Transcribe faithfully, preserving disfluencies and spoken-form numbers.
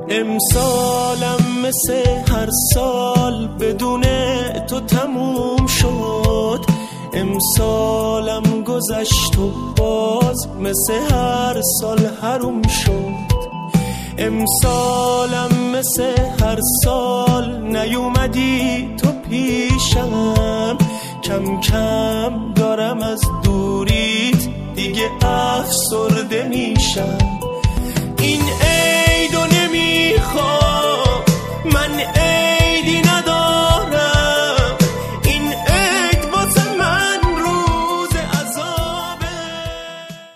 امسالم مثل هر سال بدون تو تموم شد، امسالم گذشت و باز مثل هر سال حروم شد. امسالم مثل هر سال نیومدی تو پیشم، کم کم دارم از دوریت دیگه افسرده میشم. این